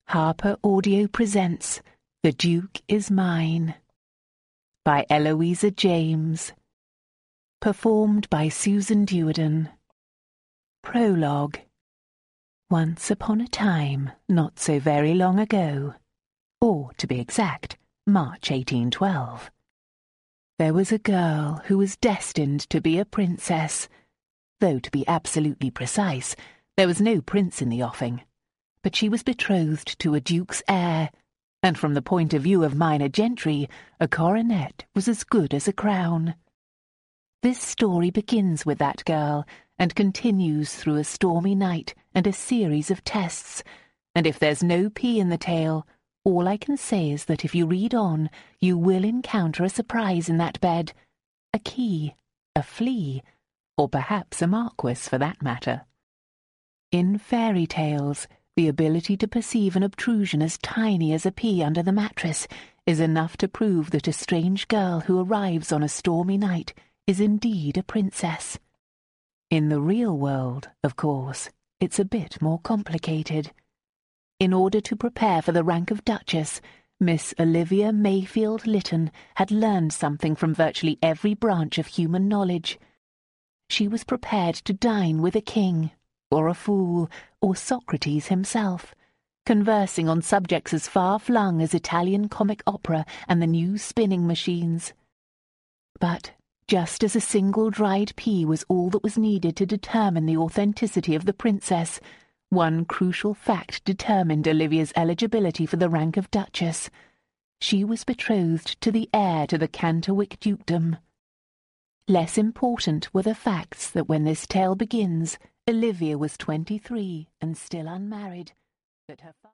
Harper Audio presents The Duke is Mine by Eloisa James. Performed by Susan Duerden. Prologue. Once upon a time, not so very long ago, or to be exact, March 1812, there was a girl who was destined to be a princess, though to be absolutely precise, there was no prince in the offing. But she was betrothed to a duke's heir, and from the point of view of minor gentry, a coronet was as good as a crown. This story begins with that girl, and continues through a stormy night and a series of tests, and if there's no P in the tale, all I can say is that if you read on, you will encounter a surprise in that bed, a key, a flea, or perhaps a marquis for that matter. In fairy tales, the ability to perceive an obtrusion as tiny as a pea under the mattress is enough to prove that a strange girl who arrives on a stormy night is indeed a princess. In the real world, of course, it's a bit more complicated. In order to prepare for the rank of Duchess, Miss Olivia Mayfield Lytton had learned something from virtually every branch of human knowledge. She was prepared to dine with a king, or a fool, or Socrates himself, conversing on subjects as far-flung as Italian comic opera and the new spinning machines. But just as a single dried pea was all that was needed to determine the authenticity of the princess, one crucial fact determined Olivia's eligibility for the rank of Duchess. She was betrothed to the heir to the Canterwick dukedom. Less important were the facts that when this tale begins, Olivia was 23 and still unmarried, that her